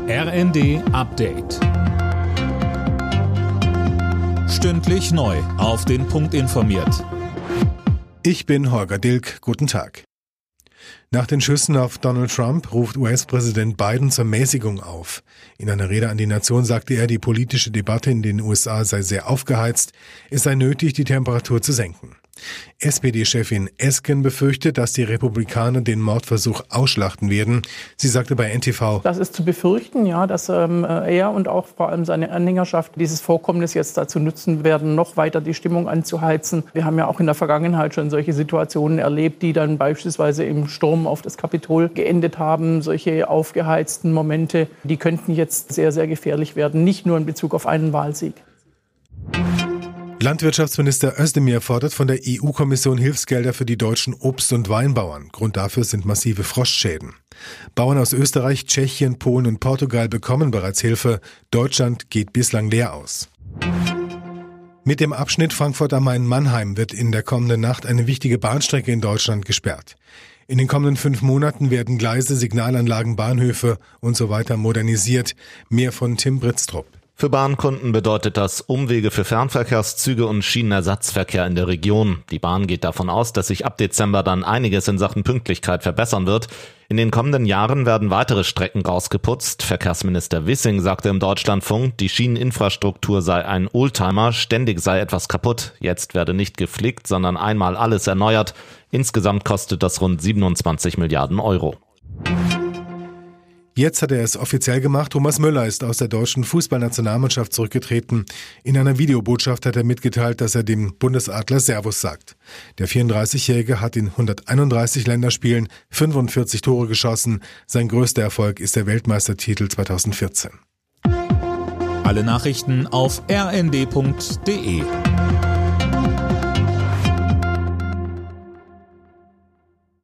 RND Update. Stündlich neu auf den Punkt informiert. Ich bin Holger Dilk. Guten Tag. Nach den Schüssen auf Donald Trump ruft US-Präsident Biden zur Mäßigung auf. In einer Rede an die Nation sagte er, die politische Debatte in den USA sei sehr aufgeheizt, es sei nötig, die Temperatur zu senken. SPD-Chefin Esken befürchtet, dass die Republikaner den Mordversuch ausschlachten werden. Sie sagte bei NTV: Das ist zu befürchten, ja, dass er und auch vor allem seine Anhängerschaft dieses Vorkommnis jetzt dazu nutzen werden, noch weiter die Stimmung anzuheizen. Wir haben ja auch in der Vergangenheit schon solche Situationen erlebt, die dann beispielsweise im Sturm auf das Kapitol geendet haben. Solche aufgeheizten Momente, die könnten jetzt sehr, sehr gefährlich werden, nicht nur in Bezug auf einen Wahlsieg. Landwirtschaftsminister Özdemir fordert von der EU-Kommission Hilfsgelder für die deutschen Obst- und Weinbauern. Grund dafür sind massive Frostschäden. Bauern aus Österreich, Tschechien, Polen und Portugal bekommen bereits Hilfe. Deutschland geht bislang leer aus. Mit dem Abschnitt Frankfurt am Main-Mannheim wird in der kommenden Nacht eine wichtige Bahnstrecke in Deutschland gesperrt. In den kommenden 5 Monaten werden Gleise, Signalanlagen, Bahnhöfe und so weiter modernisiert. Mehr von Tim Britztrup. Für Bahnkunden bedeutet das Umwege für Fernverkehrszüge und Schienenersatzverkehr in der Region. Die Bahn geht davon aus, dass sich ab Dezember dann einiges in Sachen Pünktlichkeit verbessern wird. In den kommenden Jahren werden weitere Strecken rausgeputzt. Verkehrsminister Wissing sagte im Deutschlandfunk, die Schieneninfrastruktur sei ein Oldtimer, ständig sei etwas kaputt. Jetzt werde nicht geflickt, sondern einmal alles erneuert. Insgesamt kostet das rund 27 Milliarden Euro. Jetzt hat er es offiziell gemacht. Thomas Müller ist aus der deutschen Fußballnationalmannschaft zurückgetreten. In einer Videobotschaft hat er mitgeteilt, dass er dem Bundesadler Servus sagt. Der 34-Jährige hat in 131 Länderspielen 45 Tore geschossen. Sein größter Erfolg ist der Weltmeistertitel 2014. Alle Nachrichten auf rnd.de.